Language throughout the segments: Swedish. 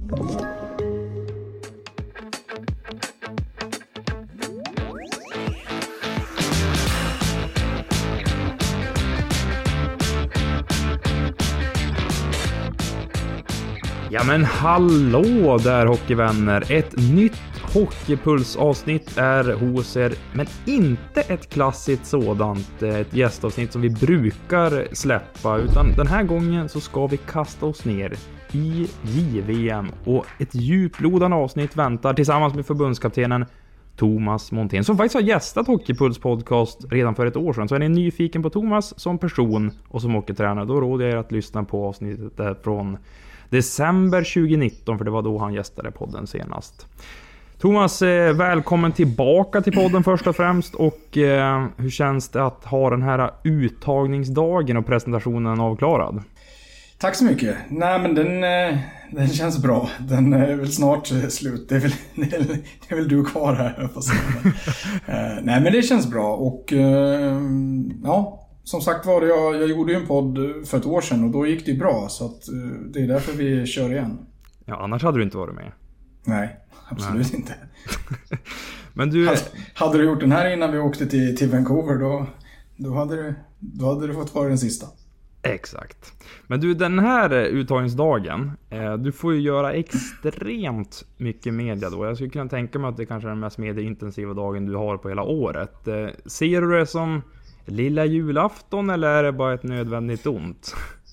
Ja men hallå där hockeyvänner, ett nytt Hockeypuls-avsnitt är hos er, men inte ett klassiskt sådant, ett gästavsnitt som vi brukar släppa, utan den här gången så ska vi kasta oss ner i JVM och ett djuplodande avsnitt väntar tillsammans med förbundskaptenen Thomas Montén, som faktiskt har gästat Hockeypuls podcast redan för ett år sedan. Så är ni nyfiken på Thomas som person och som hockeytränare, då råder jag er att lyssna på avsnittet där från december 2019, för det var då han gästade podden senast. Thomas, välkommen tillbaka till podden först och främst. Och hur känns det att ha den här uttagningsdagen och presentationen avklarad? Tack så mycket. Nej, men den känns bra. Den är väl snart slut. Det är väl du kvar här. Nej, men det känns bra. Och ja, som sagt var, jag gjorde ju en podd för ett år sedan och då gick det ju bra. Så att, det är därför vi kör igen. Ja, annars hade du inte varit med. Nej, absolut inte. Men du... Hade du gjort den här innan vi åkte till Vancouver, då hade du fått vara den sista. Exakt. Men du, den här uttagningsdagen, du får ju göra extremt mycket media då. Jag skulle kunna tänka mig att det kanske är den mest medieintensiva dagen du har på hela året. Ser du det som lilla julafton eller är det bara ett nödvändigt ont?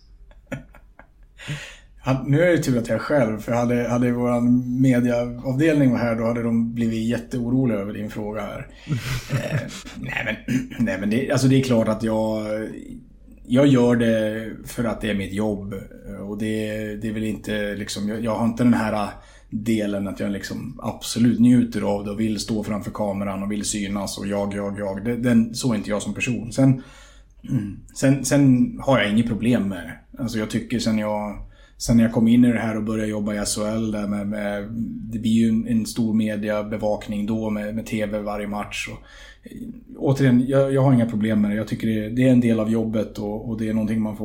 Nu är det tur att jag själv, för hade vår mediaavdelning var här, då hade de blivit jätteoroliga över din fråga här. Nej men det är klart att jag gör det för att det är mitt jobb, och det är väl inte liksom, jag har inte den här delen att jag liksom absolut njuter av det och vill stå framför kameran och vill synas och jag. Så är inte jag som person. Sen har jag inget problem med det. Alltså jag tycker sen jag kom in i det här och började jobba i SHL där med det blir ju en stor mediebevakning då med TV varje match. Och, återigen, jag har inga problem med det. Jag tycker det är en del av jobbet och det är någonting man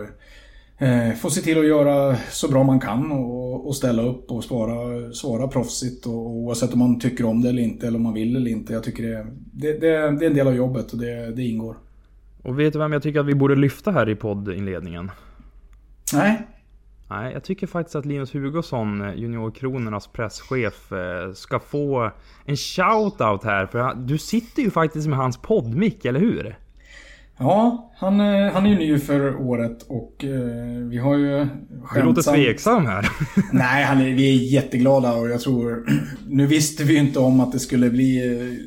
får se till att göra så bra man kan och ställa upp och svara proffsigt, och oavsett om man tycker om det eller inte, eller om man vill eller inte. Jag tycker det är en del av jobbet och det ingår. Och vet du vem jag tycker att vi borde lyfta här i poddinledningen? Nej, jag tycker faktiskt att Linus Hugosson, Juniorkronornas presschef, ska få en shoutout här. För du sitter ju faktiskt med hans poddmick, eller hur? Ja, han är ju ny för året och vi har ju skämtsamt... Du låter tveksam här. Nej, vi är jätteglada, och jag tror... Nu visste vi ju inte om att det skulle bli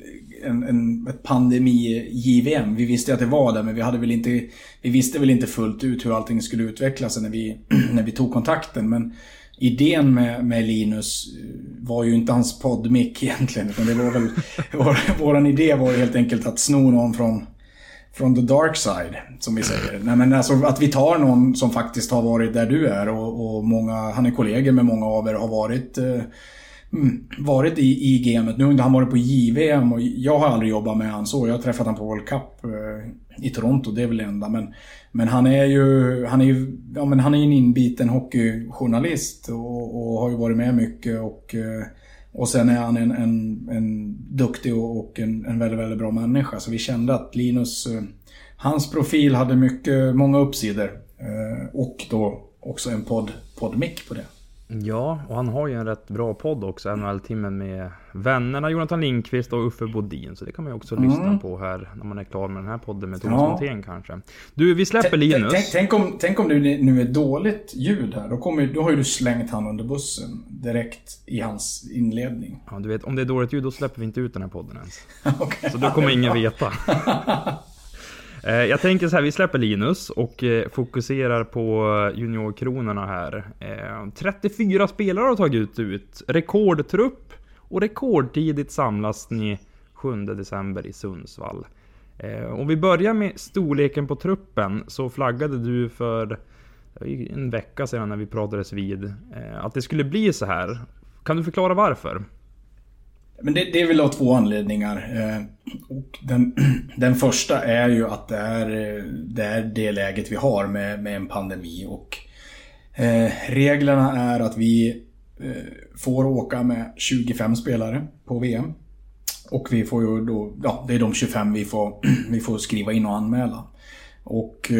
ett pandemi-JVM. Vi visste att det var det, men vi visste väl inte fullt ut hur allting skulle utvecklas när vi tog kontakten. Men idén med Linus var ju inte hans poddmick egentligen, utan det var väl våran idé var ju helt enkelt att sno någon från the dark side, som vi säger. Nej, men alltså att vi tar någon som faktiskt har varit där du är, och han är kollegor med många av er, har varit i gamet. Nu har han varit på JVM och jag har aldrig jobbat med han så. Jag har träffat han på World Cup i Toronto, det är väl det enda. Men han är ju en inbiten hockeyjournalist och har ju varit med mycket, och sen är han en duktig och en väldigt, väldigt bra människa. Så vi kände att Linus, hans profil hade många uppsidor, och då också en poddmick på det. Ja, och han har ju en rätt bra podd också, NHL-timmen med vännerna Jonathan Lindqvist och Uffe Bodin. Så det kan man ju också lyssna på här när man är klar med den här podden med Thomas Montén kanske. Du, vi släpper Linus. Tänk om det nu är dåligt ljud här. Då har ju du slängt han under bussen direkt i hans inledning. Ja, du vet, om det är dåligt ljud då släpper vi inte ut den här podden ens. Okay. Så då kommer ingen veta. Jag tänker så här, vi släpper Linus och fokuserar på juniorkronorna här. 34 spelare har tagit ut. Rekordtrupp, och rekordtidigt samlas ni 7 december i Sundsvall. Om vi börjar med storleken på truppen, så flaggade du för en vecka sedan när vi pratades vid att det skulle bli så här. Kan du förklara varför? Men det är väl av 2 anledningar. Och den första är ju att det är det läget vi har med en pandemi. Och reglerna är att vi får åka med 25 spelare på VM. Och vi får ju då, det är de 25 vi får skriva in och anmäla. Och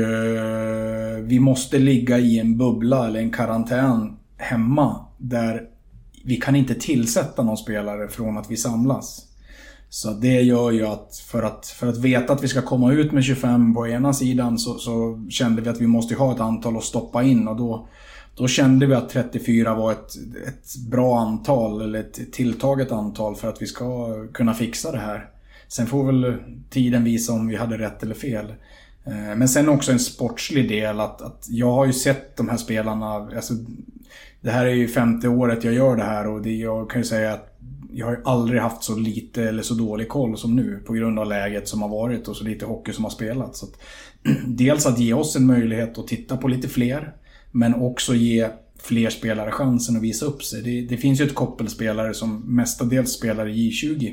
vi måste ligga i en bubbla eller en karantän hemma där vi kan inte tillsätta någon spelare från att vi samlas. Så det gör ju att för att veta att vi ska komma ut med 25 på ena sidan så kände vi att vi måste ha ett antal att stoppa in, och då kände vi att 34 var ett bra antal eller ett tilltaget antal för att vi ska kunna fixa det här. Sen får väl tiden visa om vi hade rätt eller fel. Men sen också en sportslig del att jag har ju sett de här spelarna, alltså, det här är ju 5:e året jag gör det här, och jag kan ju säga att jag har ju aldrig haft så lite eller så dålig koll som nu på grund av läget som har varit och så lite hockey som har spelat. Så att, dels att ge oss en möjlighet att titta på lite fler, men också ge fler spelare chansen att visa upp sig. Det finns ju ett koppelspelare som mestadels spelar i J20.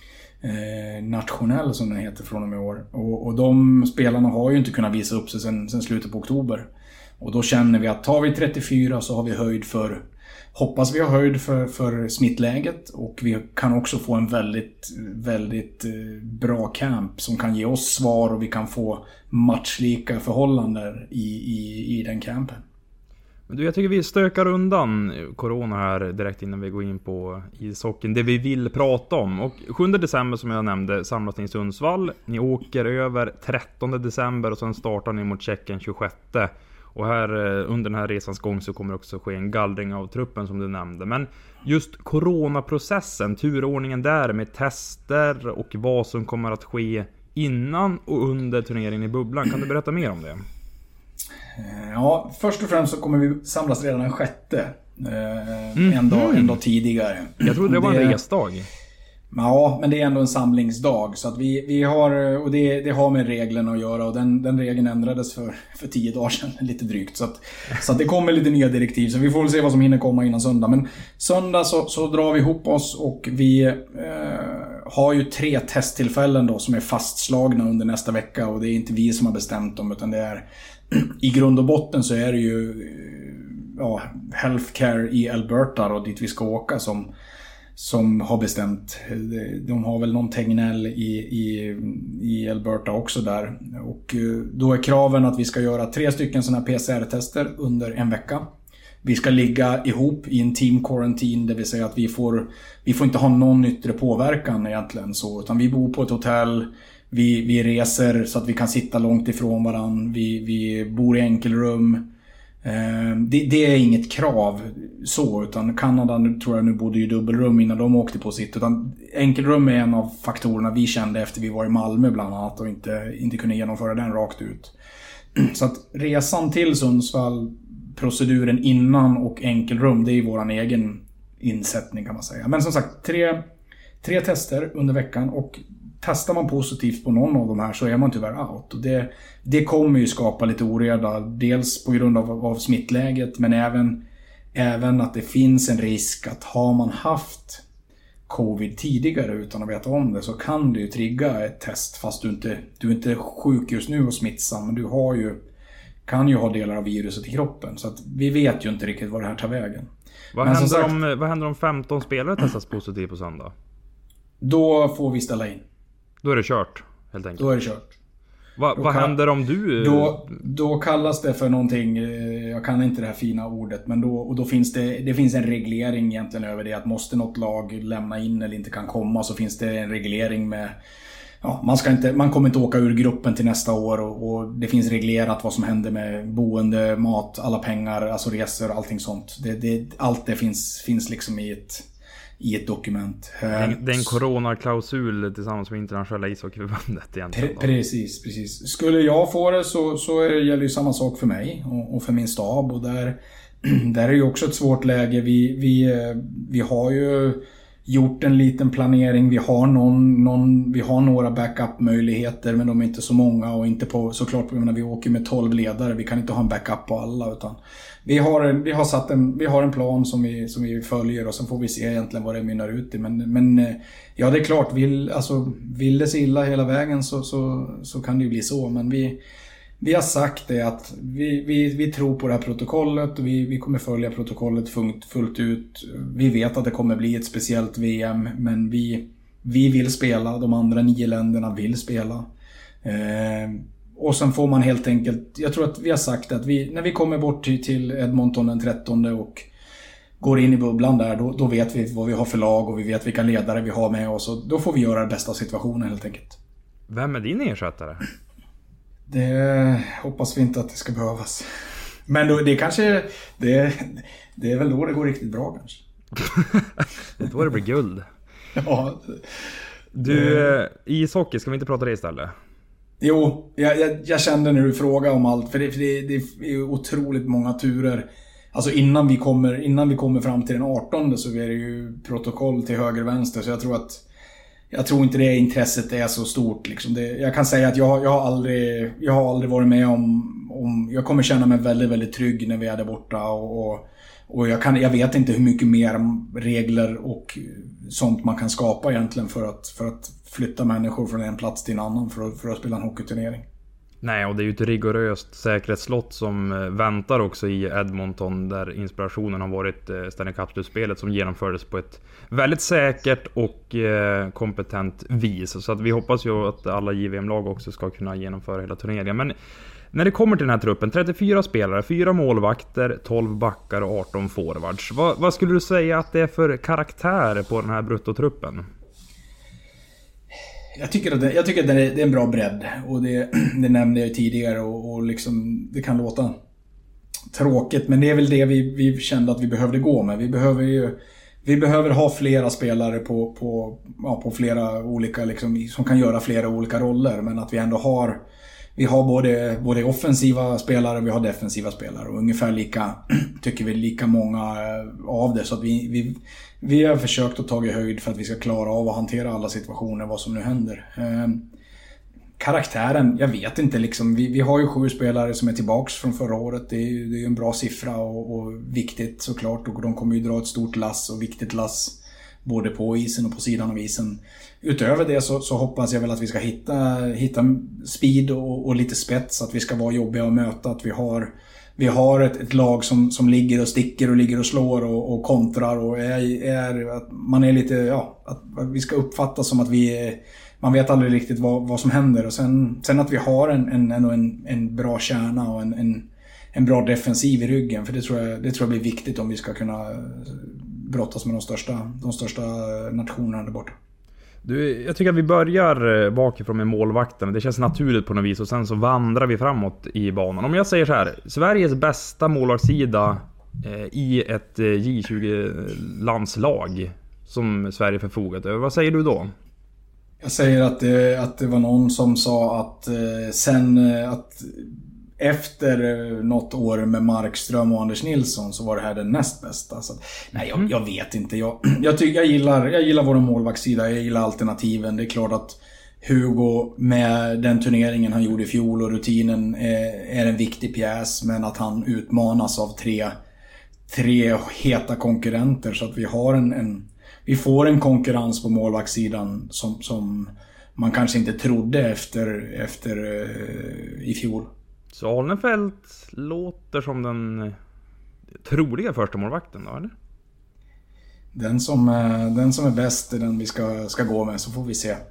Nationell som den heter från och med år. Och de spelarna har ju inte kunnat visa upp sig sen slutet på oktober. Och då känner vi att tar vi 34 så har vi höjd för, hoppas vi har höjd för smittläget, och vi kan också få en väldigt, väldigt bra camp som kan ge oss svar, och vi kan få matchlika förhållanden i den campen. Men du, jag tycker vi stökar undan corona här direkt innan vi går in på ishockeyn, det vi vill prata om. Och 7 december som jag nämnde samlas ni i Sundsvall. Ni åker över 13 december och sen startar ni mot Tjeckien 26. Och här under den här resans gång så kommer det också ske en gallring av truppen som du nämnde. Men just coronaprocessen, turordningen där med tester och vad som kommer att ske innan och under turneringen i bubblan. Kan du berätta mer om det? Ja, först och främst så kommer vi samlas redan den 6:e. En dag tidigare. Jag trodde det var en resdag. Ja, men det är ändå en samlingsdag. Så att vi har, och det har med reglerna att göra. Och den regeln ändrades för 10 dagar sedan, lite drygt. Så att det kommer lite nya direktiv. Så vi får väl se vad som hinner komma innan söndag. Men söndag så drar vi ihop oss, och vi har ju 3 testtillfällen då som är fastslagna under nästa vecka. Och det är inte vi som har bestämt dem, utan det är i grund och botten så är det ju Healthcare i Alberta och dit vi ska åka som har bestämt. De har väl någon Tegnell i Alberta också där. Och då är kraven att vi ska göra 3 stycken sådana PCR-tester under en vecka. Vi ska ligga ihop i en team quarantine, det vill säga att vi får inte ha någon yttre påverkan egentligen så, utan vi bor på ett hotell. Vi reser så att vi kan sitta långt ifrån varann. Vi bor i enkelrum. Det är inget krav så, utan Kanada tror jag nu bodde i dubbelrum innan de åkte på sitt. Utan enkelrum är en av faktorerna vi kände efter vi var i Malmö bland annat och inte kunde genomföra den rakt ut. Så att resan till Sundsvall, proceduren innan och enkelrum, det är våran egen insättning kan man säga. Men som sagt, tre tester under veckan, och testar man positivt på någon av de här så är man tyvärr out. Och det kommer ju skapa lite oreda, dels på grund av smittläget, men även att det finns en risk att har man haft covid tidigare utan att veta om det, så kan du ju trigga ett test fast du är inte sjuk just nu och smittsam, men du kan ju ha delar av viruset i kroppen. Så att vi vet ju inte riktigt vad det här tar vägen. Vad händer om 15 spelare testas positivt på söndag? Då får vi ställa in. Då är det kört, helt enkelt. Då är det kört. Vad händer om du... Då kallas det för någonting, jag kan inte det här fina ordet, men då finns det finns en reglering egentligen över det, att måste något lag lämna in eller inte kan komma, så finns det en reglering med... Ja, man kommer inte åka ur gruppen till nästa år, och det finns reglerat vad som händer med boende, mat, alla pengar, alltså resor, allting sånt. Allt det finns liksom i ett dokument. Det är en coronaklausul tillsammans med internationella ishockeyförbundet egentligen. Precis. Skulle jag få det så gäller ju samma sak för mig och för min stab, och där är ju också ett svårt läge. Vi har ju gjort en liten planering. Vi har några backup-möjligheter, men de är inte så många, och inte på, såklart, vi åker med 12 ledare. Vi kan inte ha en backup på alla, utan vi har en plan som vi följer, och sen får vi se egentligen vad det mynnar ut i. Men ja, det är klart, vill det sig illa hela vägen så kan det ju bli så, men vi har sagt det att vi tror på det här protokollet och vi kommer följa protokollet fullt ut. Vi vet att det kommer bli ett speciellt VM, men vi vill spela, de andra 9 länderna vill spela. Och sen får man helt enkelt, jag tror att vi har sagt att när vi kommer bort till Edmonton den 13 och går in i bubblan där, då vet vi vad vi har för lag och vi vet vilka ledare vi har med oss, och då får vi göra det bästa av situationen helt enkelt. Vem är din ersättare? Det hoppas vi inte att det ska behövas. Men då, det kanske det är väl då det går riktigt bra kanske. Det är då det blir guld. Ja. Du, ishockey, ska vi inte prata det istället? Jo, jag kände när du frågade om allt, för det är otroligt många turer. Alltså innan vi kommer fram till den 18 så är det ju protokoll till höger och vänster, så jag tror inte det intresset är så stort liksom. Jag kan säga att jag har aldrig varit med om jag kommer känna mig väldigt, väldigt trygg när vi är där borta, och jag vet inte hur mycket mer regler och sånt man kan skapa egentligen för att flytta människor från en plats till en annan för att spela en hockeyturnering. Nej, och det är ju ett rigoröst säkerhetslott som väntar också i Edmonton, där inspirationen har varit Stanley Cup-slutspelet som genomfördes på ett väldigt säkert och kompetent vis. Så att vi hoppas ju att alla JVM-lag också ska kunna genomföra hela turneringen. Men när det kommer till den här truppen, 34 spelare, 4 målvakter, 12 backar och 18 forwards. Vad skulle du säga att det är för karaktär på den här bruttotruppen? Jag tycker att det är en bra bredd, och det nämnde jag tidigare, och liksom, det kan låta tråkigt, men det är väl det vi kände att vi behövde gå med. Vi behöver ha flera spelare på flera olika liksom, som kan göra flera olika roller, men att vi ändå har både offensiva spelare och vi har defensiva spelare, och ungefär lika många av det, så att vi har försökt att ta i höjd för att vi ska klara av att hantera alla situationer, vad som nu händer. Karaktären, jag vet inte liksom, vi har ju 7 spelare som är tillbaks från förra året. Det är ju en bra siffra och viktigt såklart, och de kommer ju dra ett stort lass och viktigt lass både på isen och på sidan av isen. Utöver det så hoppas jag väl att vi ska hitta speed och lite spets, att vi ska vara jobbiga att möta, att vi har ett lag som ligger och sticker och ligger och slår och kontrar, och att man är lite, att vi ska uppfatta som att man vet aldrig riktigt vad som händer, och sen att vi har en bra kärna och en bra defensiv i ryggen, för det tror jag blir viktigt om vi ska kunna brottas med de största nationerna där borta. Jag tycker att vi börjar bakifrån med målvakten. Det känns naturligt på något vis, och sen så vandrar vi framåt i banan. Om jag säger så här, Sveriges bästa målvaktssida i ett J20-landslag som Sverige förfogat över, vad säger du då? Jag säger att det var någon som sa att efter något år med Markström och Anders Nilsson så var det här den näst bästa. Så nej, jag vet inte. Jag gillar vår målvaktssida. Jag gillar alternativen. Det är klart att Hugo med den turneringen han gjorde i fjol och rutinen är en viktig pjäs, men att han utmanas av tre heta konkurrenter, så att vi har vi får en konkurrens på målvaktssidan som man kanske inte trodde efter i fjol. Så Alnefelt låter som den troliga första målvakten då, eller? Den som är bäst är den vi ska gå med, så får vi se.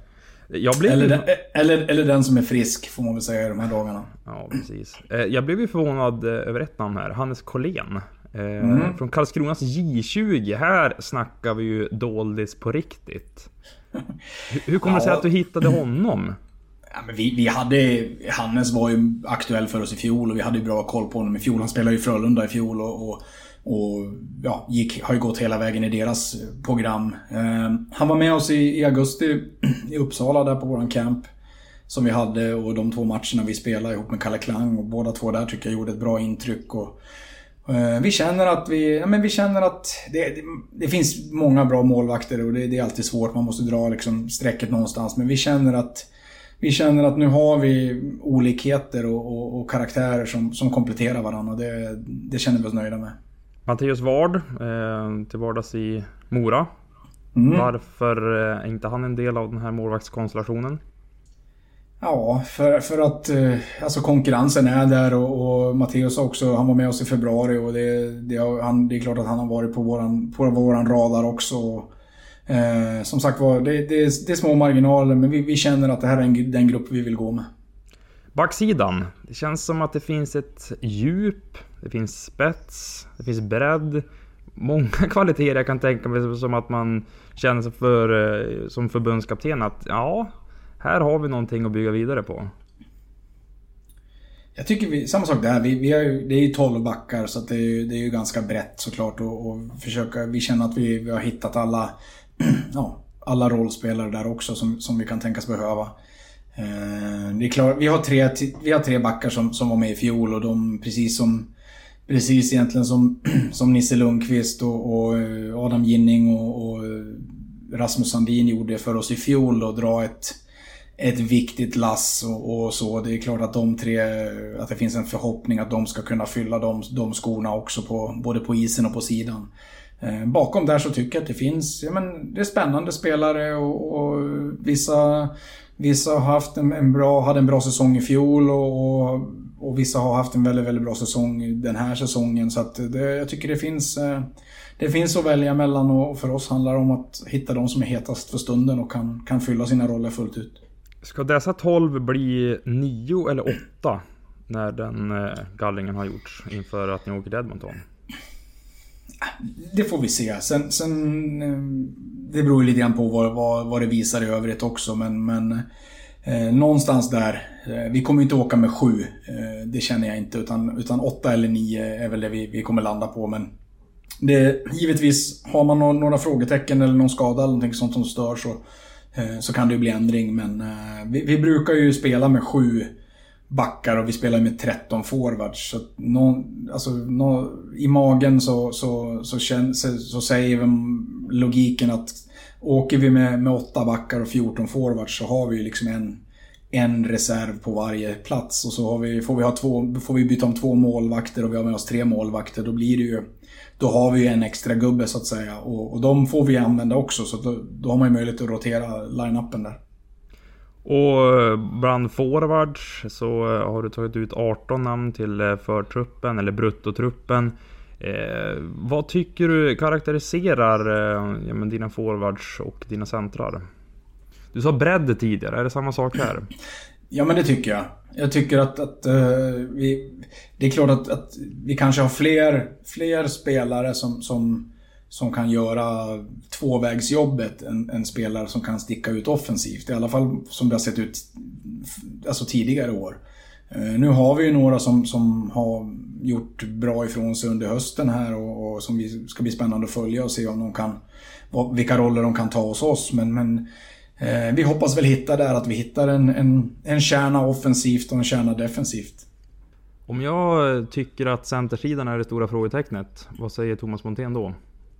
Eller den som är frisk, får man väl säga, i de här dagarna. Ja, precis. Jag blev ju förvånad över ett namn här, Hannes Collén. Från Karlskronas J20. Här snackar vi ju doldis på riktigt. Hur kommer det sig att du hittade honom? Ja, men vi hade, Hannes var ju aktuell för oss i fjol, och vi hade ju bra koll på honom i fjol. Han spelade ju Frölunda i fjol och har ju gått hela vägen i deras program. Han var med oss i augusti i Uppsala där på våran camp som vi hade, och de 2 matcherna vi spelade ihop med Kalle Klang, och båda 2 där tycker jag gjorde ett bra intryck, och vi känner att det finns många bra målvakter, och det är alltid svårt, man måste dra liksom strecket någonstans, men vi känner att nu har vi olikheter och karaktärer som kompletterar varandra, och det känner vi oss nöjda med. Mattias Ward till vardags i Mora. Varför är inte han en del av den här målvaktskonstellationen? Ja, för att alltså konkurrensen är där och Matteus också, han var med oss i februari och det är klart att han har varit på våran radar också. Som sagt var, det är små marginaler, men vi känner att det här är den grupp vi vill gå med. Backsidan, det känns som att det finns ett djup, det finns spets, det finns bredd, många kvaliteter. Jag kan tänka mig som att man känner sig som förbundskapten att ja, här har vi någonting att bygga vidare på. Jag tycker samma sak där, det är ju 12 backar så att det är ju ganska brett såklart och vi känner att vi har hittat alla rollspelare där också som vi kan tänkas behöva. Det är klart, vi har tre backar som var med i fjol och de precis egentligen som Nisse Lundqvist och Adam Ginning och Rasmus Sandin gjorde för oss i fjol och dra ett viktigt lass och så. Det är klart att de tre, att det finns en förhoppning att de ska kunna fylla de skorna också både på isen och på sidan. Bakom där så tycker jag att det finns, det är spännande spelare och vissa har haft hade en bra säsong i fjol och vissa har haft en väldigt, väldigt bra säsong den här säsongen. Så att jag tycker det finns att välja mellan och för oss handlar det om att hitta de som är hetast för stunden och kan fylla sina roller fullt ut. Ska dessa 12 bli 9 eller 8 när den gallringen har gjorts inför att ni åker till Edmonton? Det får vi se. Sen det beror ju lite grann på vad det visar i övrigt också. Men någonstans där. Vi kommer inte åka med 7. Det känner jag inte. Utan 8 eller 9 är väl det vi kommer landa på. Men givetvis har man några frågetecken eller någon skada eller någonting sånt som stör så kan det ju bli ändring. Men vi brukar ju spela med 7 backar och vi spelar med 13 forwards. Så i magen så säger vi logiken att åker vi med 8 backar och 14 forwards så har vi ju liksom en reserv på varje plats och så får vi byta om 2 målvakter och vi har med oss 3 målvakter. Då har vi ju en extra gubbe så att säga och de får vi använda också så då har man ju möjlighet att rotera line-upen där. Och bland forwards så har du tagit ut 18 namn till förtruppen eller bruttotruppen. Vad tycker du karaktäriserar dina forwards och dina centrar? Du sa bredd tidigare, är det samma sak här? Ja, men det tycker jag. Jag tycker att det är klart att vi kanske har fler spelare som kan göra tvåvägsjobbet en spelare som kan sticka ut offensivt. I alla fall som det har sett ut alltså tidigare år. Nu har vi ju några som har gjort bra ifrån sig under hösten här och som vi ska bli spännande att följa och se om vilka roller de kan ta hos oss. Men vi hoppas väl att vi hittar en kärna offensivt och en kärna defensivt. Om jag tycker att centersidan är det stora frågetecknet, vad säger Thomas Montén då?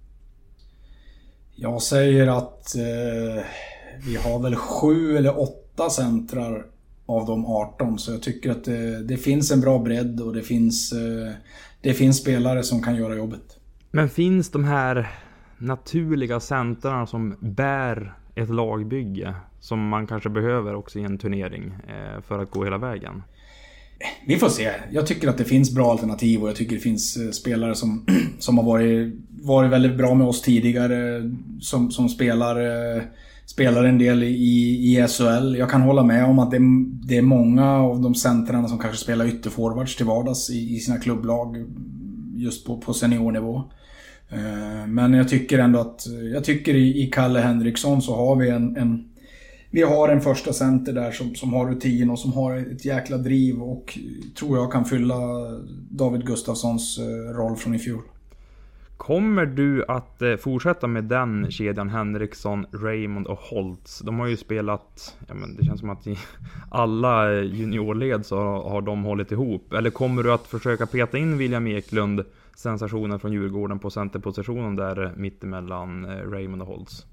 Jag säger att vi har väl 7 eller 8 centrar av de 18. Så jag tycker att det finns en bra bredd och det finns spelare som kan göra jobbet. Men finns de här naturliga centrarna som bär ett lagbygge som man kanske behöver också i en turnering för att gå hela vägen? Vi får se. Jag tycker att det finns bra alternativ och jag tycker det finns spelare som har varit väldigt bra med oss tidigare som spelar en del i SHL. Jag kan hålla med om att det är många av de centrarna som kanske spelar ytterforwards till vardags i sina klubblag just på seniornivå. Men jag tycker ändå att i Kalle Henriksson så har vi har en första center där som har rutin och som har ett jäkla driv och tror jag kan fylla David Gustafssons roll från i fjol. Kommer du att fortsätta med den kedjan Henriksson, Raymond och Holtz? De har ju spelat, det känns som att i alla juniorled så har de hållit ihop. Eller kommer du att försöka peta in William Eklund, sensationen från Djurgården, på centerpositionen där mittemellan Raymond och Holtz?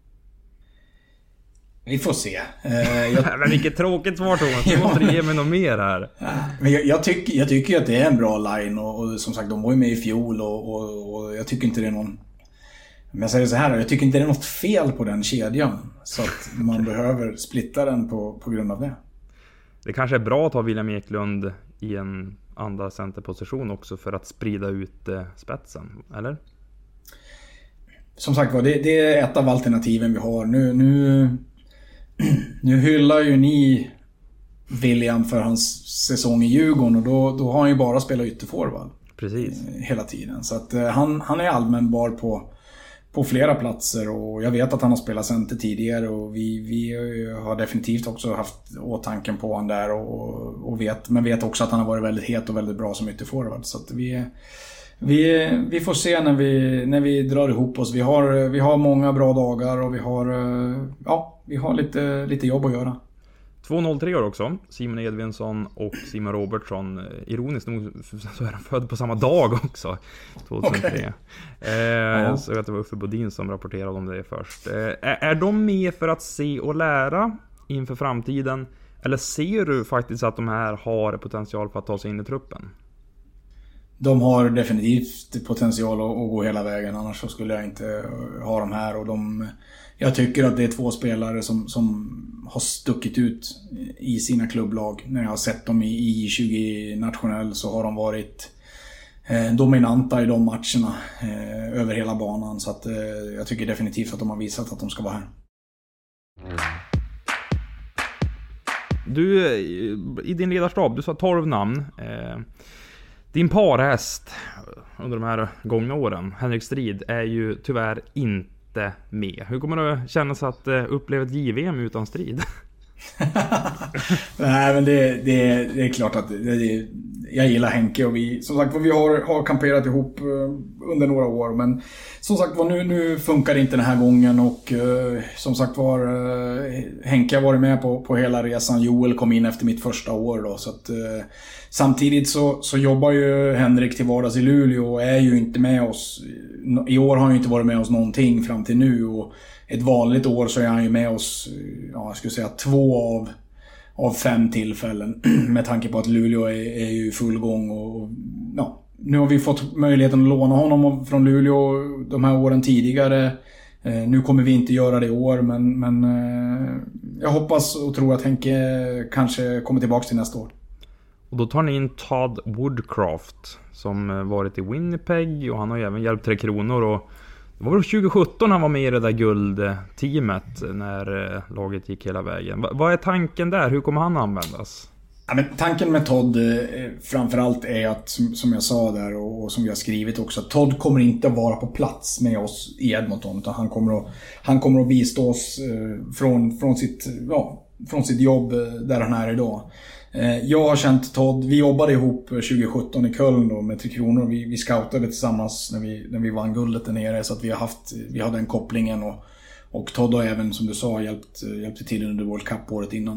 Vi får se. Men vilket tråkigt svar, Thomas. Du måste ge mig något mer här. Men jag tycker att det är en bra line och som sagt, de var ju med i fjol och jag tycker inte det är någon... Men jag säger så här, jag tycker inte det är något fel på den kedjan så att man behöver splitta den på grund av det. Det kanske är bra att ha William Eklund i en andra centerposition också för att sprida ut spetsen, eller? Som sagt var, det är ett av alternativen vi har. Nu hyllar ju ni William för hans säsong i Djurgården, och då har han ju bara spelat ytterforward. Precis. Hela tiden. Så att han är allmänbar på flera platser, och jag vet att han har spelat center tidigare, och vi har definitivt också haft åtanken på han där, och vet också att han har varit väldigt het och väldigt bra som ytterforward. Så att vi får se när vi drar ihop oss. Vi har många bra dagar, och vi har lite jobb att göra. 2-0-3 år också. Simon Edvinsson och Simon Robertsson. Ironiskt nog så är de född på samma dag också. 2003. Okay. Jag såg att det var Uffe Bodin som rapporterade om det först. Är de med för att se och lära inför framtiden? Eller ser du faktiskt att de här har potential för att ta sig in i truppen? De har definitivt potential att gå hela vägen. Annars så skulle jag inte ha dem här. Och jag tycker att det är 2 spelare som har stuckit ut i sina klubblag. När jag har sett dem i 20 nationell så har de varit dominanta i de matcherna över hela banan. Så att jag tycker definitivt att de har visat att de ska vara här. Du, i din ledarstab, du sa 12 namn. Din parhäst under de här gångna åren, Henrik Strid, är ju tyvärr inte med. Hur kommer det att kännas att uppleva ett JVM utan Strid? Nej, men det är klart att jag gillar Henke, och vi har kamperat ihop under några år, men som sagt var nu funkar det inte den här gången, och som sagt var Henke har varit med på hela resan. Joel kom in efter mitt första år då, så att samtidigt så jobbar ju Henrik till vardags i Luleå och är ju inte med oss. I år har han ju inte varit med oss någonting fram till nu, och ett vanligt år så är han ju med oss, jag skulle säga 2 av 5 tillfällen, med tanke på att Luleå är ju i full gång, och nu har vi fått möjligheten att låna honom från Luleå de här åren tidigare. Nu kommer vi inte göra det i år, men jag hoppas och tror att Henke kanske kommer tillbaka till nästa år. Och då tar ni in Todd Woodcraft som varit i Winnipeg, och han har ju även hjälpt 3 Kronor, och det var väl 2017 han var med i det där guldteamet när laget gick hela vägen. Vad är tanken där? Hur kommer han användas? Ja, men tanken med Todd framförallt är att, som jag sa där och som vi har skrivit också, att Todd kommer inte att vara på plats med oss i Edmonton, utan han kommer att bistå oss från sitt jobb där han är idag. Jag har känt Todd, vi jobbade ihop 2017 i Köln då med 3 Kronor. Vi scoutade tillsammans när vi vann guldet där nere, så att vi hade den kopplingen, och Todd har även, som du sa, hjälpte till under World Cup-året innan.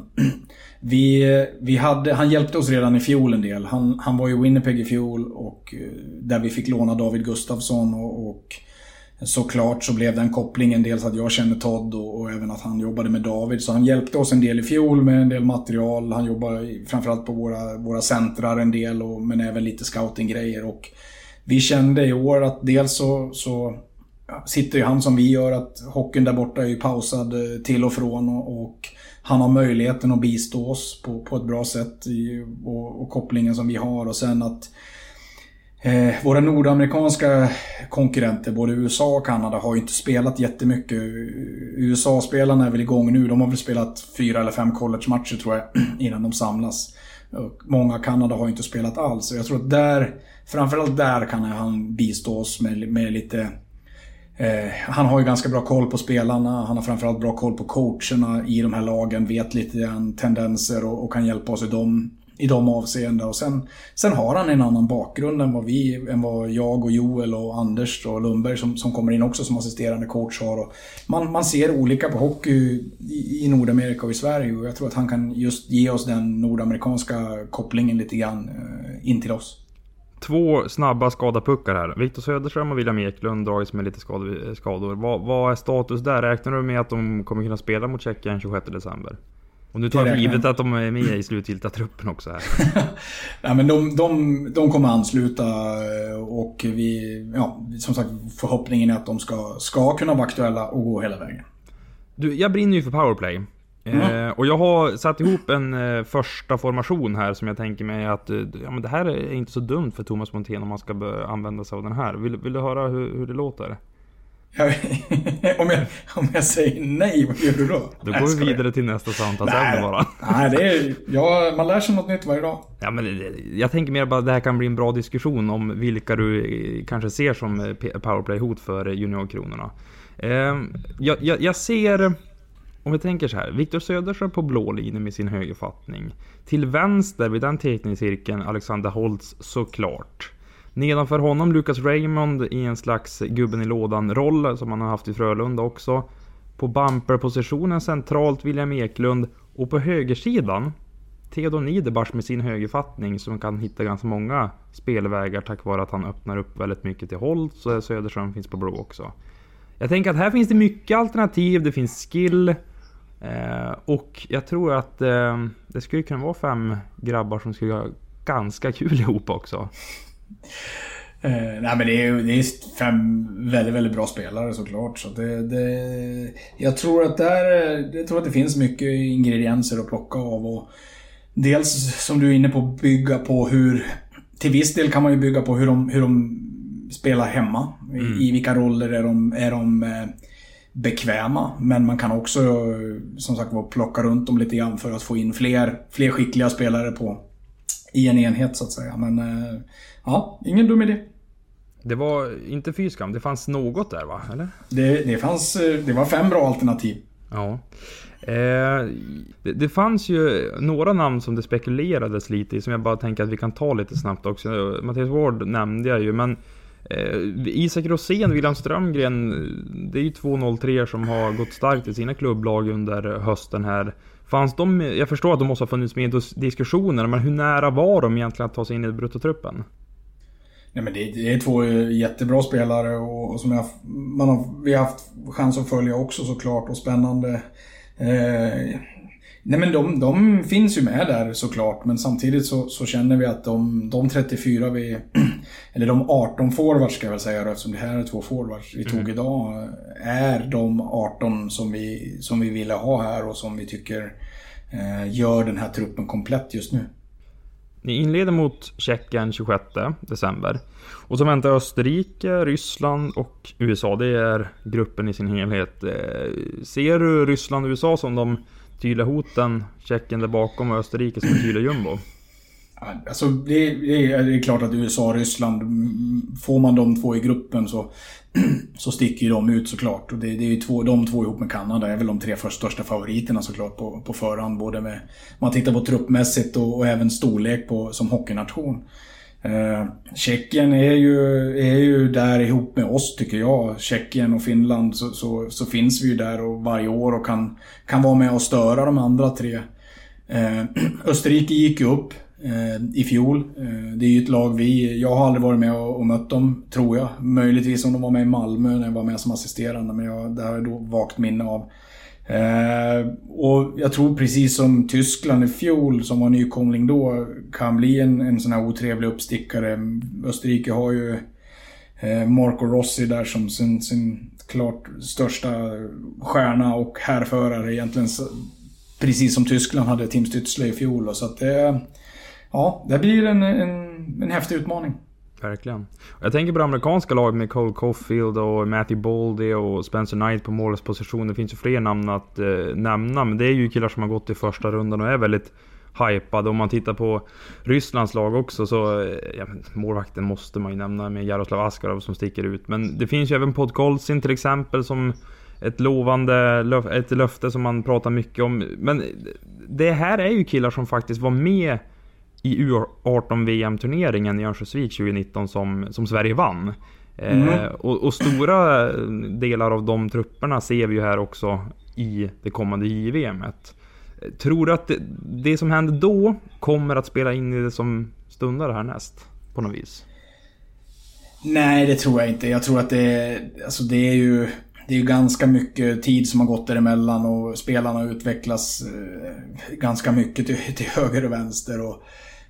Han hjälpte oss redan i fjol en del. Han var ju Winnipeg i fjol, och där vi fick låna David Gustafsson, och såklart så blev den kopplingen, dels att jag känner Todd och även att han jobbade med David, så han hjälpte oss en del i fjol med en del material. Han jobbar framförallt på våra centrar en del, men även lite scouting-grejer, och vi kände i år att dels så sitter ju han som vi gör, att hockeyn där borta är ju pausad till och från, och han har möjligheten att bistå oss på ett bra sätt och kopplingen som vi har, och sen att våra nordamerikanska konkurrenter, både USA och Kanada, har ju inte spelat jättemycket. USA-spelarna är väl igång nu. De har väl spelat 4 eller 5 college-matcher tror jag innan de samlas. Och många Kanada har ju inte spelat alls. Så jag tror att framförallt där kan han bistå oss med lite... han har ju ganska bra koll på spelarna. Han har framförallt bra koll på coacherna i de här lagen. Vet lite tendenser och kan hjälpa oss i de avseenden. Och sen har han en annan bakgrund än vad jag och Joel och Anders och Lundberg som kommer in också som assisterande coach har. Och man ser olika på hockey i Nordamerika och i Sverige, och jag tror att han kan just ge oss den nordamerikanska kopplingen lite grann in till oss. 2 snabba skadapuckar här. Viktor Söderström och William Eklund dragits med lite skador. Vad är status där? Räknar du med att de kommer kunna spela mot Tjeckien 26 december? Och nu tar jag givet att de är med i slutgiltiga truppen också här. Ja, men de kommer ansluta, och som sagt, förhoppningen är att de ska kunna vara aktuella och gå hela vägen. Du, jag brinner ju för powerplay. Och jag har satt ihop en första formation här som jag tänker mig att men det här är inte så dumt för Thomas Montén om man ska börja använda sig av den här. Vill du höra hur det låter? Om jag säger nej, vad gör du då? Då går vi vidare till nästa samtalsämne bara. Nej, man lär sig något nytt varje dag. Ja, men jag tänker mer bara att det här kan bli en bra diskussion om vilka du kanske ser som powerplay-hot för juniorkronorna. Jag ser, om vi tänker så här, Viktor Söderström på blå linje med sin högerfattning. Till vänster vid den teckningscirkeln Alexander Holtz såklart. Nedanför honom Lucas Raymond i en slags gubben i lådan-roll som man har haft i Frölunda också. På bumperpositionen centralt William Eklund. Och på högersidan Theodor Niederbach med sin högerfattning som kan hitta ganska många spelvägar tack vare att han öppnar upp väldigt mycket till Holt. Så Söderström finns på blå också. Jag tänker att här finns det mycket alternativ. Det finns skill. Och jag tror att det skulle kunna vara 5 grabbar som skulle ha ganska kul ihop också. Nej, men det är 5 väldigt, väldigt bra spelare såklart. Så jag tror att det finns mycket ingredienser att plocka av. Och dels som du är inne på, bygga på hur... Till viss del kan man ju bygga på hur de spelar hemma. I vilka roller är de bekväma. Men man kan också som sagt plocka runt dem lite grann för att få in fler skickliga spelare i en enhet så att säga. Men ja, ingen dum idé. Det var inte fyskam, det fanns något där va? Eller? Det var 5 bra alternativ. Ja. Det fanns ju några namn som det spekulerades lite i som jag bara tänker att vi kan ta lite snabbt också. Mattias Ward nämnde jag ju, men Isak Rosén, William Strömgren, det är ju 2-0-3 som har gått starkt i sina klubblag under hösten här. Fanns de, jag förstår att de måste ha funnits med i diskussioner, men hur nära var de egentligen att ta sig in i bruttotruppen? Nej, men det är 2 jättebra spelare och som vi har haft chans att följa också såklart och spännande. Nej, men de finns ju med där såklart, men samtidigt så känner vi att de 34 eller de 18 forwards ska jag väl säga, eftersom det här är 2 forwards vi tog idag, är de 18 som vi ville ha här och som vi tycker gör den här truppen komplett just nu. Ni inleder mot Tjeckien 26 december. Och så väntar Österrike, Ryssland och USA. Det är gruppen i sin helhet. Ser du Ryssland och USA som de tydliga hoten? Tjeckien där bakom och Österrike som tydliga jumbo? Alltså det är klart att USA och Ryssland, får man de 2 i gruppen så sticker ju de ut såklart. Och det är ju de två ihop med Kanada är väl de 3 största favoriterna såklart på förhand. Både med, man tittar på truppmässigt och även storlek som hockeynation. Tjeckien är ju där ihop med oss tycker jag. Tjeckien och Finland så finns vi ju där och varje år och kan vara med och störa de andra 3. Österrike gick ju upp i fjol. Det är ju ett lag jag har aldrig varit med och mött dem, tror jag. Möjligtvis om de var med i Malmö när jag var med som assisterande, men det har jag då vagt minne av. Och jag tror precis som Tyskland i fjol som var nykomling då kan bli en sån här otrevlig uppstickare. Österrike har ju Marco Rossi där som sin klart största stjärna och härförare egentligen, precis som Tyskland hade Tim Stützle i fjol. Så att det blir en häftig utmaning. Verkligen. Jag tänker på det amerikanska lag med Cole Caulfield och Matthew Boldy och Spencer Knight på målets position. Det finns ju fler namn att nämna, men det är ju killar som har gått i första rundan och är väldigt hypade. Om man tittar på Rysslands lag också så målvakten måste man ju nämna med Jaroslav Askarov som sticker ut. Men det finns ju även Podkolzin till exempel som ett löfte som man pratar mycket om. Men det här är ju killar som faktiskt var med i U18 VM-turneringen i Örnsköldsvik 2019 som Sverige vann. Och stora delar av de trupperna ser vi ju här också i det kommande JVM-et. Tror du att det som händer då kommer att spela in i det som stundar härnäst på något vis? Nej, det tror jag inte. Jag tror att det är ju ganska mycket tid som har gått däremellan och spelarna utvecklas ganska mycket till höger och vänster och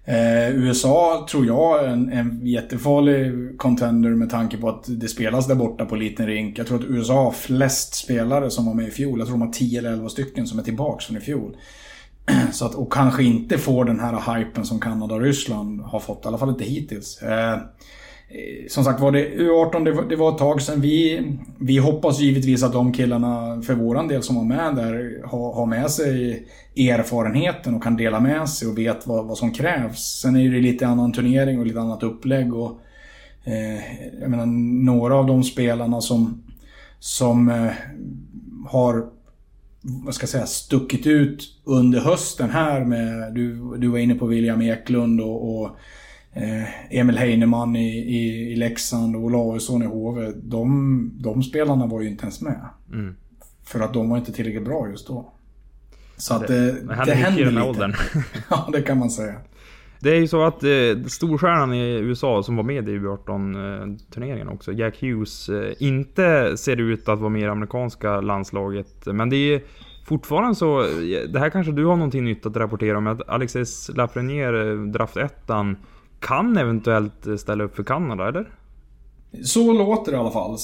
USA tror jag är en jättefarlig contender med tanke på att det spelas där borta på liten rink. Jag tror att USA har flest spelare som var med i fjol. Jag tror de har 10 eller 11 stycken som är tillbaka från i fjol. Så att, och kanske inte får den här hypen som Kanada och Ryssland har fått, i alla fall inte hittills. Som sagt var det U18, det var ett tag sedan. Vi hoppas givetvis att de killarna för våran del som var med där har med sig erfarenheten och kan dela med sig och vet vad som krävs. Sen är det lite annan turnering och lite annat upplägg och jag menar, några av de spelarna som har, vad ska jag säga, stuckit ut under hösten här med, du var inne på William Eklund och Emil Heinemann i Leksand och Olausson i HV. De spelarna var ju inte ens med. För att de var inte tillräckligt bra just då. Så att det händer lite. Åldern. Ja, det kan man säga. Det är ju så att storstjärnan i USA som var med i U18-turneringen också, Jack Hughes, inte ser ut att vara med i amerikanska landslaget. Men det är fortfarande så, det här kanske du har någonting nytt att rapportera om, att Alexis Lafreniere, draft 1-an, kan eventuellt ställa upp för Kanada, eller? Så låter det i alla fall.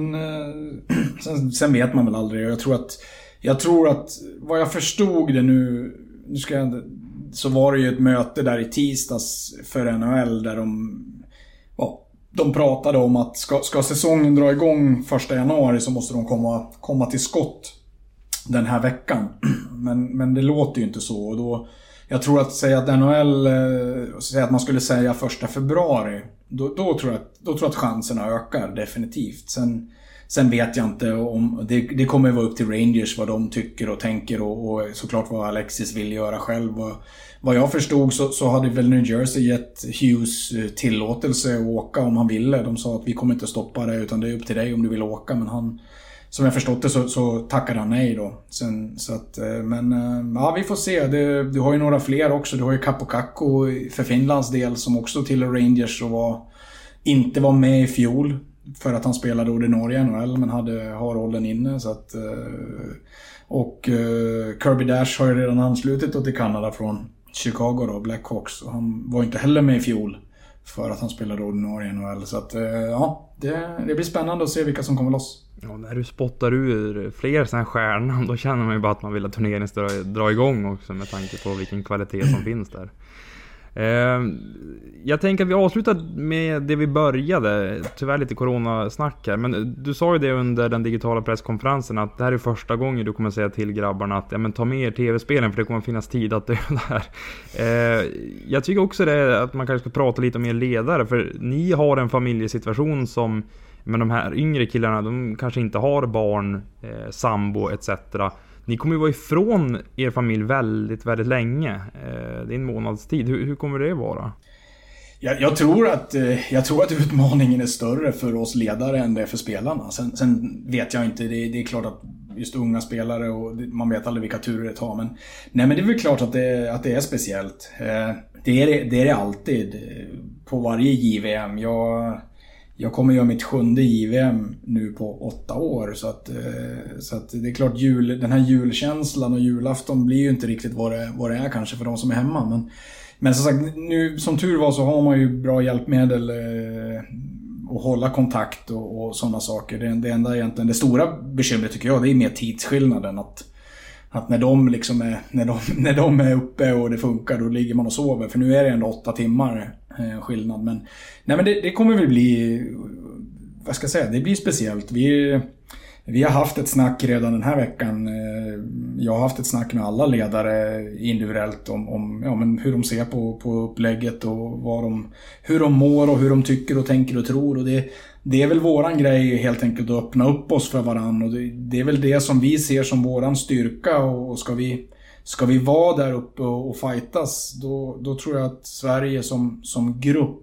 Sen vet man väl aldrig. Jag tror att vad jag förstod det nu så var det ju ett möte där i tisdags för NHL där de pratade om att ska säsongen dra igång 1 januari så måste de komma till skott den här veckan. Men det låter ju inte så. Och då, jag tror att säga att NHL säger att man skulle säga 1 februari, då tror jag att chanserna ökar definitivt. Sen vet jag inte om det kommer vara upp till Rangers vad de tycker och tänker och såklart vad Alexis vill göra själv. Och vad jag förstod så hade väl New Jersey gett Hughes tillåtelse att åka om han ville. De sa att vi kommer inte stoppa det utan det är upp till dig om du vill åka, men han, som jag förstått det så tackade han nej då. Ja, vi får se. Du har ju några fler också. Du har ju Kapokakko för Finlands del som också tillhör Rangers och inte var med i fjol för att han spelade ordinarie NHL men har rollen inne. Så att, och Kirby Dash har ju redan anslutit till Kanada från Chicago då, Blackhawks. Och han var inte heller med i fjol för att han spelade ordinarie NHL. Så att, ja, det blir spännande att se vilka som kommer loss. Ja, när du spottar ur fler sådana stjärnor, då känner man ju bara att man vill att turneringen ska dra igång också med tanke på vilken kvalitet som finns där. Jag tänker att vi avslutar med det vi började. Tyvärr lite coronasnack här, men du sa ju det under den digitala presskonferensen att det här är första gången du kommer säga till grabbarna att ta med er tv-spelen för det kommer finnas tid att döda här. Jag tycker också det att man kanske ska prata lite om er ledare, för ni har en familjesituation som, men de här yngre killarna, de kanske inte har barn, sambo etc. Ni kommer ju vara ifrån er familj väldigt, väldigt länge. Det är en månads tid. Hur kommer det vara? Jag tror att utmaningen är större för oss ledare än det är för spelarna. Sen vet jag inte, det är klart att just unga spelare och man vet aldrig vilka turer det tar. Men det är väl klart att det är speciellt. Det är det alltid på varje JVM. Jag kommer göra mitt 7:e JVM nu på 8 år. Så att det är klart, den här julkänslan och julafton blir ju inte riktigt vad det är kanske för de som är hemma. Men som sagt, nu som tur var så har man ju bra hjälpmedel att hålla kontakt och sådana saker. Det enda egentligen, det stora bekymret tycker jag, det är mer tidsskillnaden. Att när de liksom när de är uppe och det funkar, då ligger man och sover. För nu är det ändå 8 timmar skillnad. Men det kommer väl bli, vad ska jag säga, det blir speciellt. Vi har haft ett snack redan den här veckan. Jag har haft ett snack med alla ledare individuellt om hur de ser på upplägget och hur de mår och hur de tycker och tänker och tror. Och det är väl våran grej helt enkelt att öppna upp oss för varann. Och det är väl det som vi ser som våran styrka. Och ska vi vara där uppe och fightas, då tror jag att Sverige som grupp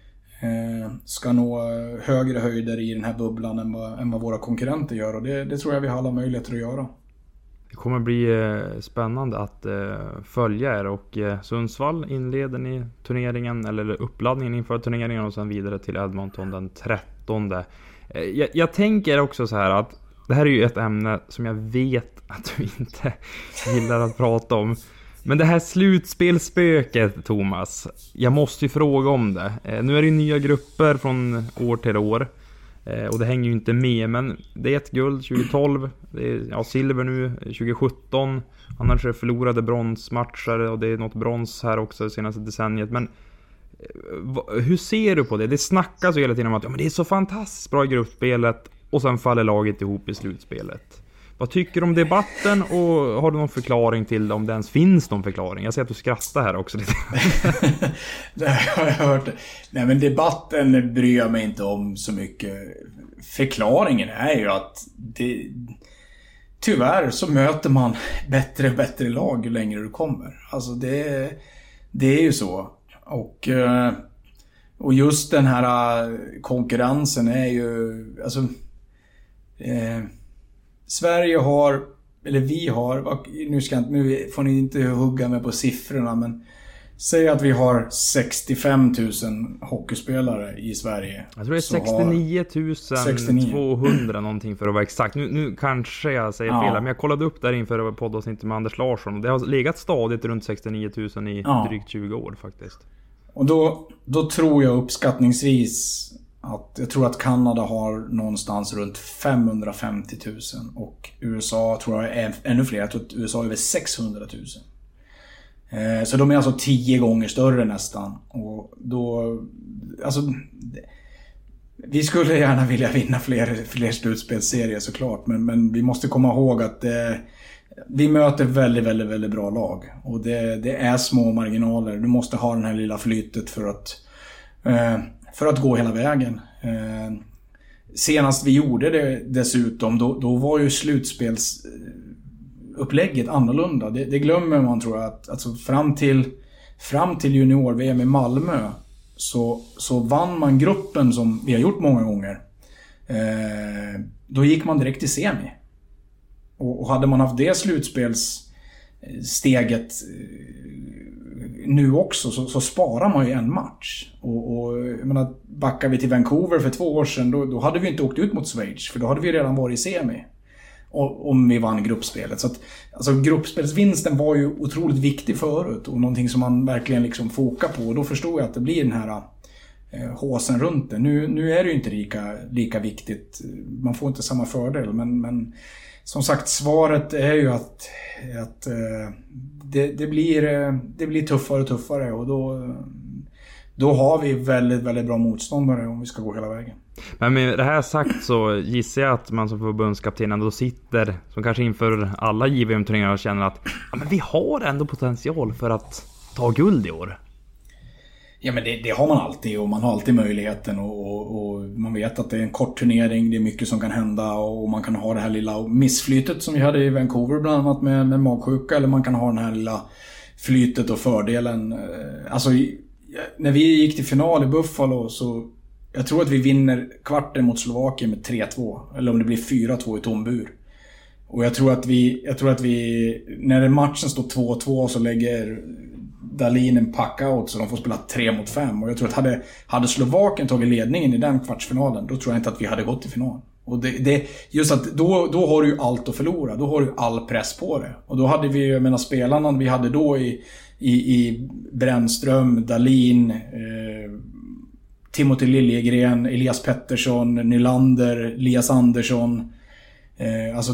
ska nå högre höjder i den här bubblan än vad våra konkurrenter gör. Och det tror jag vi har alla möjligheter att göra. Det kommer bli spännande att följa er, och Sundsvall inleder ni turneringen, eller uppladdningen inför turneringen, och sen vidare till Edmonton den 13. Jag tänker också så här att det här är ju ett ämne som jag vet att du inte gillar att prata om. Men det här slutspelspöket, Thomas, jag måste ju fråga om det. Nu är det ju nya grupper från år till år. Och det hänger ju inte med, men det är ett guld 2012, det är silver nu 2017. Annars är det förlorade bronsmatcher och det är något brons här också det senaste decenniet. Men hur ser du på det? Det snackas ju hela tiden om att men det är så fantastiskt bra i gruppspelet och sen faller laget ihop i slutspelet. Vad tycker du om debatten och har du någon förklaring till om det ens finns någon förklaring? Jag ser att du skrattar här också lite. Det har jag hört. Nej, men debatten bryr jag mig inte om så mycket. Förklaringen är ju att tyvärr så möter man bättre och bättre lag ju längre du kommer. Alltså det är ju så. Och just den här konkurrensen är ju alltså Sverige har, eller vi har, nu får ni inte hugga med på siffrorna, men säg att vi har 65 000 hockeyspelare i Sverige. Jag tror det är 69 200 någonting för att vara exakt. Nu kanske jag säger fel, men jag kollade upp där inför poddavsnittet med Anders Larsson och det har legat stadigt runt 69 000 i drygt 20 år faktiskt. Och då tror jag uppskattningsvis att jag tror att Kanada har någonstans runt 550 000 och USA tror jag är ännu fler. Jag tror att USA är över 600 000. Så de är alltså 10 gånger större nästan. Och då, alltså, vi skulle gärna vilja vinna fler slutspelsserier såklart. Men vi måste komma ihåg att vi möter väldigt, väldigt, väldigt bra lag. Och det är små marginaler. Du måste ha den här lilla flytet för att gå hela vägen. Senast vi gjorde det dessutom, då var ju slutspelsupplägget annorlunda. Det glömmer man, tror jag, att alltså fram till junior-VM i Malmö så vann man gruppen som vi har gjort många gånger. Då gick man direkt till semi. Och hade man haft det slutspelssteget nu också så sparar man ju en match. Och jag menar, backar vi till Vancouver för 2 år sedan, då hade vi inte åkt ut mot Schweiz, för då hade vi redan varit i semi om vi vann gruppspelet. Så att, alltså, gruppspelsvinsten var ju otroligt viktig förut och någonting som man verkligen liksom fokar på, och då förstod jag att det blir den här håsen runt det. Nu är det ju inte lika viktigt, man får inte samma fördel, men som sagt, svaret är ju att det blir tuffare och tuffare, och då har vi väldigt, väldigt bra motståndare om vi ska gå hela vägen. Men med det här sagt så gissar jag att man som förbundskapten ändå sitter, som kanske inför alla JVM-turneringar, och känner att men vi har ändå potential för att ta guld i år. Ja, men det har man alltid, och man har alltid möjligheten, och man vet att det är en kort turnering, det är mycket som kan hända, och man kan ha det här lilla missflytet som vi hade i Vancouver bland annat med magsjuka, eller man kan ha den här lilla flytet och fördelen. Alltså, när vi gick till final i Buffalo, så jag tror att vi vinner kvarten mot Slovakien med 3-2, eller om det blir 4-2 i tombur. Och jag tror att vi när matchen står 2-2 så lägger Dahlin en pack-out så de får spela 3-5. Och jag tror att hade Slovakien tagit ledningen i den kvartsfinalen, då tror jag inte att vi hade gått till final. Och det just att då har du ju allt att förlora. Då har du all press på det. Och då hade vi ju, jag menar, spelarna vi hade då i Brännström, Dahlin, Timothy Liljegren, Elias Pettersson, Nylander, Elias Andersson. Alltså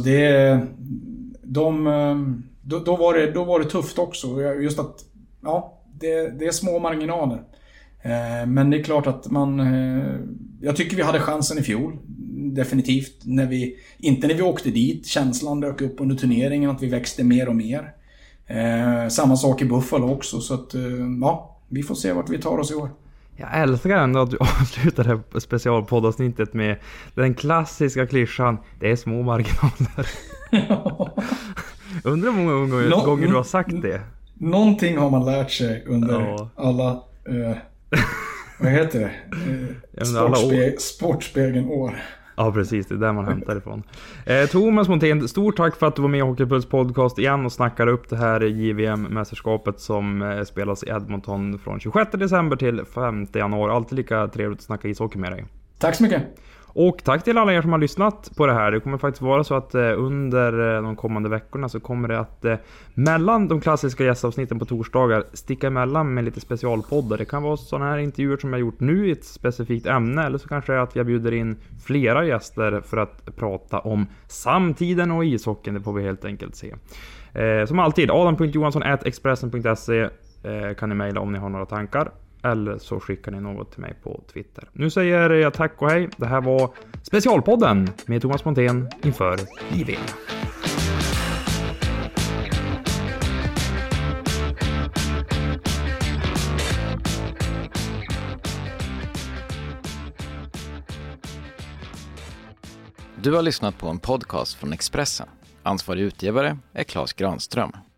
då var det tufft också. Just att det är små marginaler. Men det är klart att jag tycker vi hade chansen i fjol. Definitivt. Inte när vi åkte dit. Känslan dök upp under turneringen att vi växte mer och mer. Samma sak i Buffalo också. Så att vi får se vart vi tar oss i år. Jag älskar ändå att du avslutar det här specialpoddavsnittet med den klassiska klyschan: det är små marginaler. Undrar hur många gånger du har sagt det. Någonting år under alla vad heter det? Sportspegeln år. Ja, precis, det är där man hämtar ifrån. Thomas Montén, stort tack för att du var med i Hockeypuls podcast igen och snackar upp det här JVM-mästerskapet som spelas i Edmonton från 26 december till 5 januari. Alltid lika trevligt att snacka ishockey med dig. Tack så mycket. Och tack till alla er som har lyssnat på det här. Det kommer faktiskt vara så att under de kommande veckorna så kommer det att mellan de klassiska gästavsnitten på torsdagar sticka emellan med lite specialpoddar. Det kan vara sådana här intervjuer som jag gjort nu i ett specifikt ämne, eller så kanske det är att jag bjuder in flera gäster för att prata om samtiden och ishockeyn. Det får vi helt enkelt se. Som alltid, adam.johansson@expressen.se kan ni mejla om ni har några tankar. Eller så skickar ni något till mig på Twitter. Nu säger jag tack och hej. Det här var Specialpodden med Thomas Montén inför JVM. Du har lyssnat på en podcast från Expressen. Ansvarig utgivare är Claes Granström.